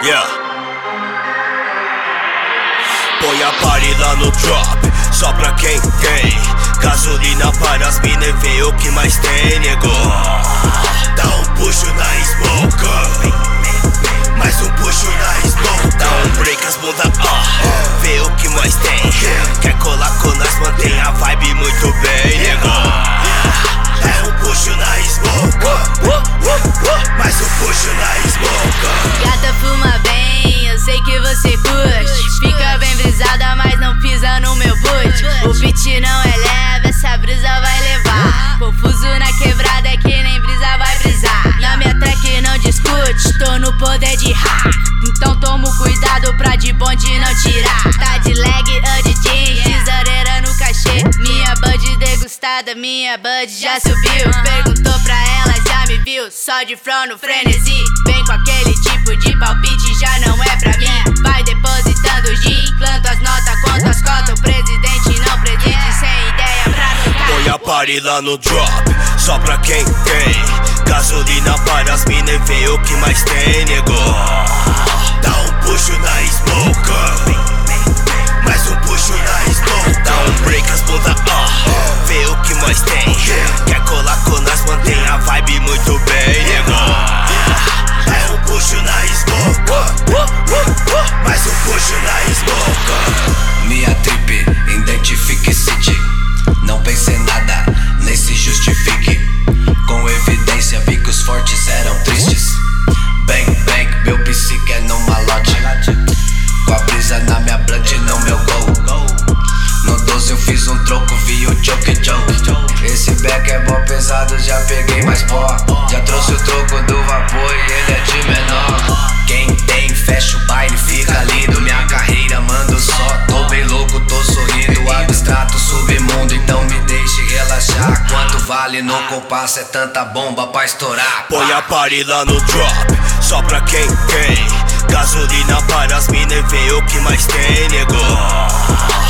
Yeah. Põe a party lá no drop, só pra quem tem gasolina para as mina e vê o que mais tem, nego. Dá um puxo na smoke, mais um puxo na smoke. Dá um break as bunda, vê o que mais tem. Quer colar com nós, mantém a vibe muito bem, nego. É um puxo na smoke, mais um puxo na smoke. Gata fuma bem, eu sei que você curte. Fica bem brisada, mas não pisa no meu boot. O beat não é leve, essa brisa vai levar. Confuso na quebrada, é que nem brisa vai brisar. Na minha track não discute, tô no poder de hack. Então tomo cuidado pra de bonde não tirar. Tá de leg ou de jeans, tesoureira no cachê. Minha bud degustada, minha bud já subiu. Perguntou pra ela, já me viu, só de front no frenesi. Vem com aquele tipo de palpite, já não é pra mim. Vai depositando gin, planto as notas, conto as cotas. O presidente não preside, sem ideia pra tocar. Põe a party lá no drop, só pra quem tem gasolina para as mina e vê o que mais tem, nego. Dá um puxo na smoke, mais um puxo na smoke. Dá um break as bunda, vê o que mais tem. Quer colar com nós, mantém a vibe muito bem, nego. É um puxo na smoke, mais um puxo na smoke. Minha trip, identifique city. Não pense em nada, nem se justifique. Com evidência vi que os fortes eram tristes. Bang, bang, meu psique é no malote. Com a brisa na minha blunt e no meu gol. No 12 eu fiz um troco, vi o joke. Esse back é bom pesado, já peguei mais pó. Já trouxe o troco do vapor e ele é de menor. Quem tem, fecha o baile, fica lindo. Minha carreira mando só, tô bem louco, tô sorrindo. Abstrato, submundo, então me deixe relaxar. Quanto vale no compasso, é tanta bomba pra estourar. Põe a party lá no drop, só pra quem tem gasolina para as mina e vê o que mais tem, nego.